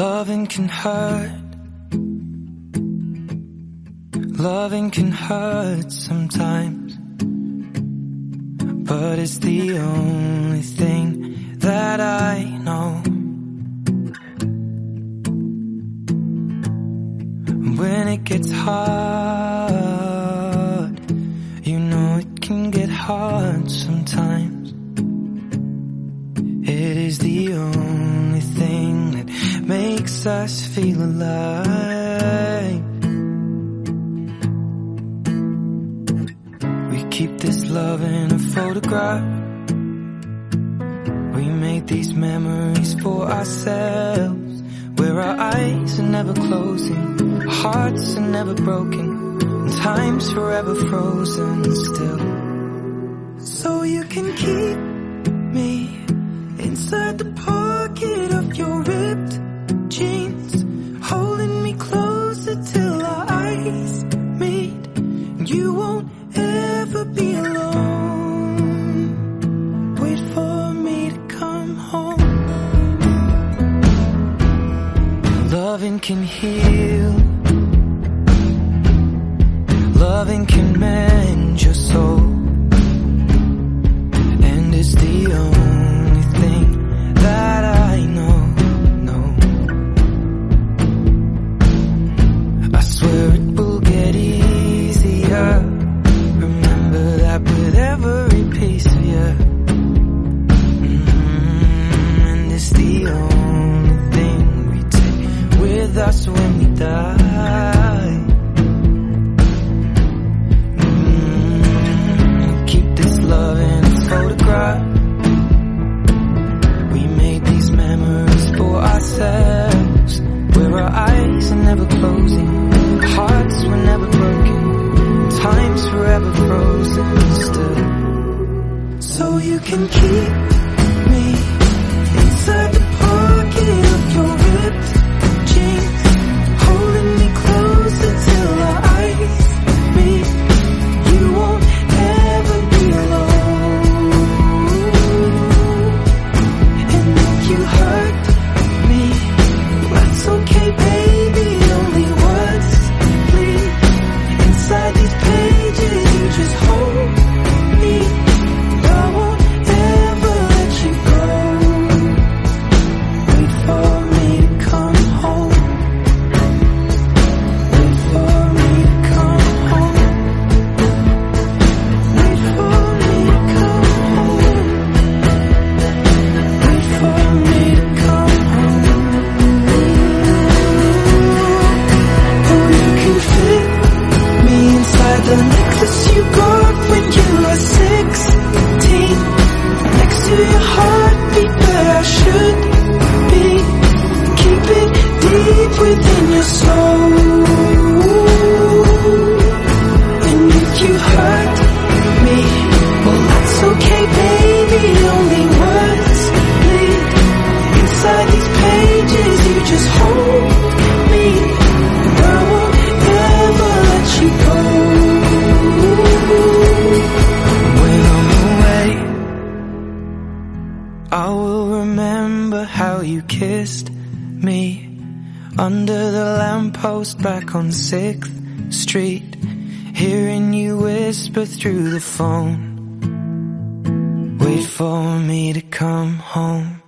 Loving can hurt. Loving can hurt sometimes, but it's the only thing that I know. When it gets hard, you know it can get hard sometimes. It is the only thing that makes us feel alive. We keep this love in a photograph. We make these memories for ourselves, where our eyes are never closing, our hearts are never broken, and time's forever frozen still. So you can keep me inside the pocket of your ripped jeans, holding me closer till our eyes meet. You won't ever be alone. Wait for me to come home. Loving can heal. Loving can mend your soul. And it's the only thing that I know. I swear it will get easier. Remember that with every piece of you. And it's the only thing we take with us when we die. Keep this love in a photograph. We made these memories for ourselves, where our eyes are never closing, hearts were never broken, time's forever frozen still. So you can keep me inside the pocket of your ripped jeans, holding me closer till our eyes meet. You won't ever be alone. And if you hurt me, that's okay, baby. Only words bleed inside these pages. You just hold me. I won't ever let you go. Wait for me to come home. Wait for me to come home. Wait for me to come home. Wait for me to come home. Oh, you can fit me inside the necklace you got when you were 16, next to your heartbeat where I should be. Keep it deep within your soul. And if you hurt me, well, that's okay, baby. Only words bleed inside these pages. You just hold me. I won't ever let you go. When I'm away, I will remember how you kissed me under the lamppost back on 6th Street, hearing you whisper through the phone. Wait for me to come home.